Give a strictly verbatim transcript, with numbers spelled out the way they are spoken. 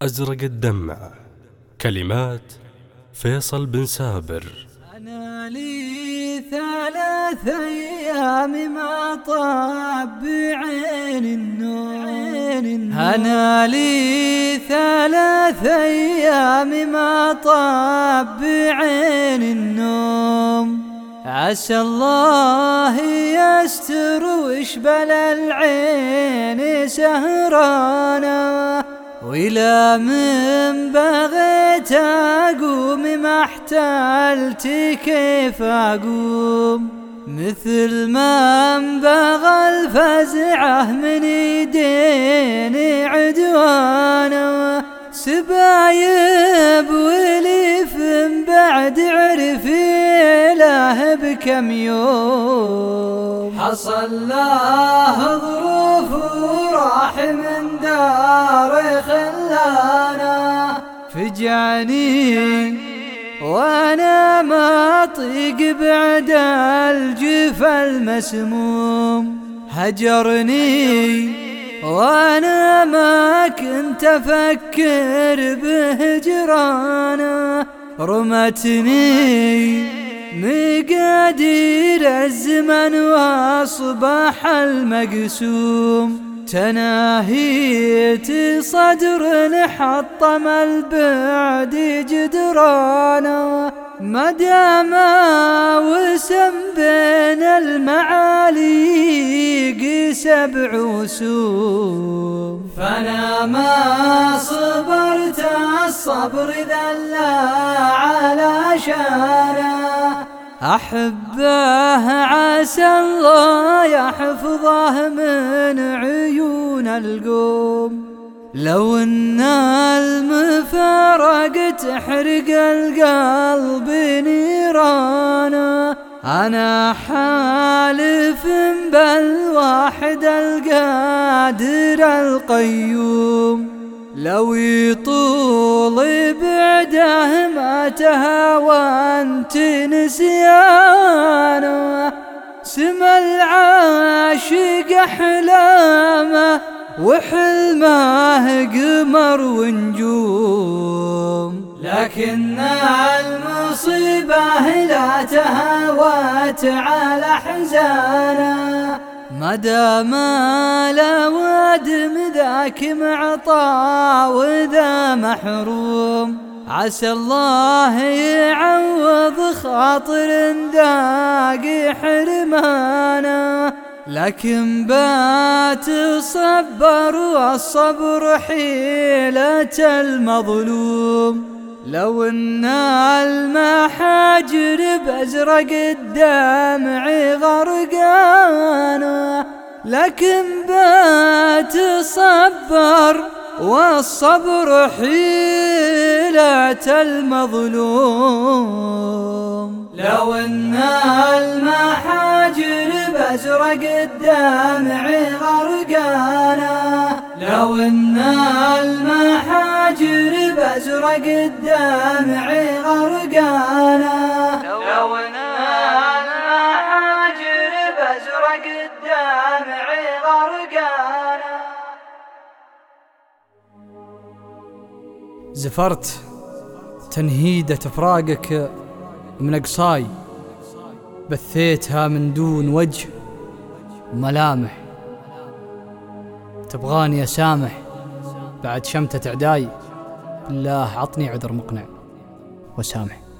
أزرق الدمع. كلمات فيصل بن سابر. أنا لي ثلاث أيام ما طاب بعين النوم. أنا لي ثلاث أيام ما طاب بعين النوم. عسى الله يستر ويشبل العين سهرانا، وإلى من بغيت أقوم ما احتلت كيف أقوم، مثل ما انبغى الفزعه من يديني عدوانا. سبايب وليف بعد عرفي له بكم يوم، حصل له ظروف وراح من دار خلانا. فجعني وانا ما اطيق بعد الجفا المسموم، هجرني وانا ما كنت افكر بهجرانا. رمتني مقادير الزمن واصبح المقسوم، تناهيت صدر حطم البعد جدرانا. مدام وسم بين المعاليق سبع وسوم، فانا ما صبرت الصبر ذلا على شانا. أحبه عسى الله يحفظه من عيون القوم، لو ان المفارق تحرق القلب نيرانا. أنا حالف بالواحد القادر القيوم، لو يطول بعده ما تهاونت نسيانه. سما العاشق أحلامه وحلمه قمر ونجوم، لكن المصيبة لا تهاوت على حزانه. مدام لا وادم ذاك معطى وذا محروم، عسى الله يعوض خاطر ذاق حرمانا. لكن بات صبر والصبر حيلة المظلوم، لو ان المحاجر بأزرق الدمع غرقانا. لكن بات صبر والصبر حيلة المظلوم، لو ان المحاجر بأزرق الدمع غرقانا. لو ان المحاجر بأزرق الدمع غرقانا. لو ان المحاجر بأزرق الدمع غرقانا. زفرت تنهيدة فراقك من أقصاي، بثيتها من دون وجه وملامح. تبغاني أسامح بعد شمتة عداي، بالله عطني عذر مقنع وسامح.